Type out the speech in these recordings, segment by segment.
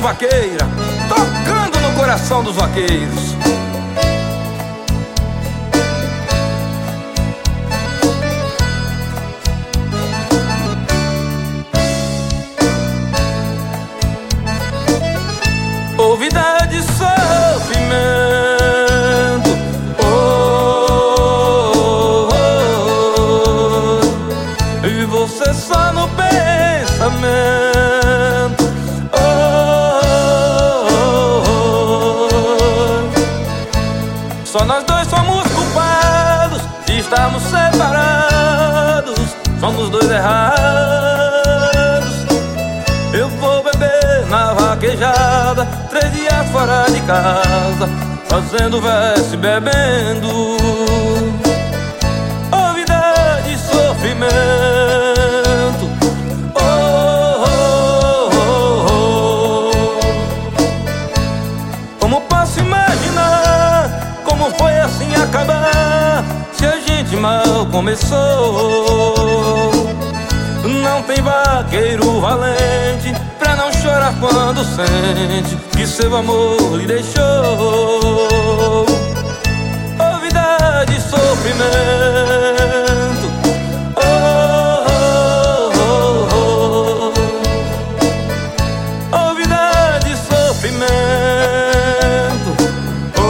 vaqueira, tocando no coração dos vaqueiros. Ô vida de sofrimento, oh, oh, oh, e você só no pensamento, oh, oh, oh. Só nós dois somos culpados de estarmos separados, somos dois errados. Eu vou beber na vaquejada, 3 dias fora de casa, fazendo verso e bebendo. Oh, vida de sofrimento, oh, oh, oh, oh. Como posso imaginar como foi assim acabar, se a gente mal começou? Não tem vaqueiro valente pra não chorar quando sente que seu amor lhe deixou. Oh, vida de sofrimento, oh, oh, oh, oh. Oh, vida de sofrimento, oh,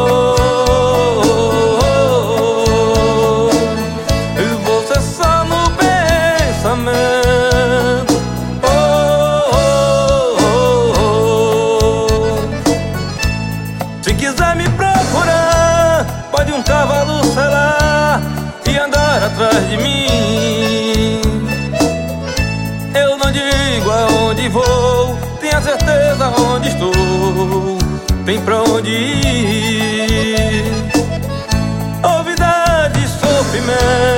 oh, oh, oh. E você só no pensamento. Se quiser me procurar, pode um cavalo selar e andar atrás de mim. Eu não digo aonde vou, tenha certeza onde estou, tem pra onde ir. Oh, vida de sofrimento,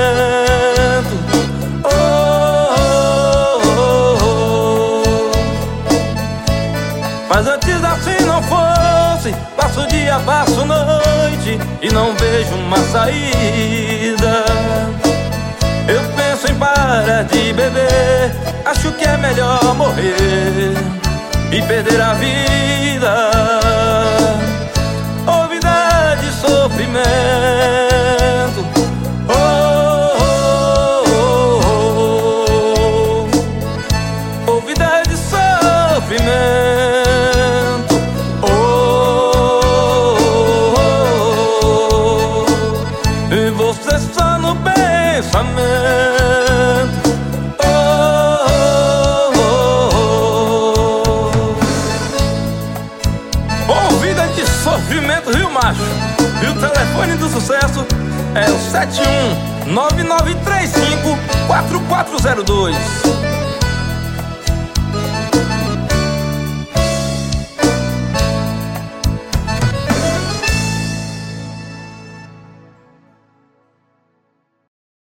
oh, oh, oh, oh. Mas antes assim não fosse, passo dia, passo noite e não vejo uma saída. Eu penso em parar de beber, acho que é melhor morrer e perder a vida. Oh, vida de sofrimento, oh, oh, oh, oh. Oh, vida de sofrimento, oh, oh, oh. E você só no pensamento, oh, oh, oh. Oh, vida de sofrimento, viu, macho? E o telefone do sucesso é o 71 9935 4402.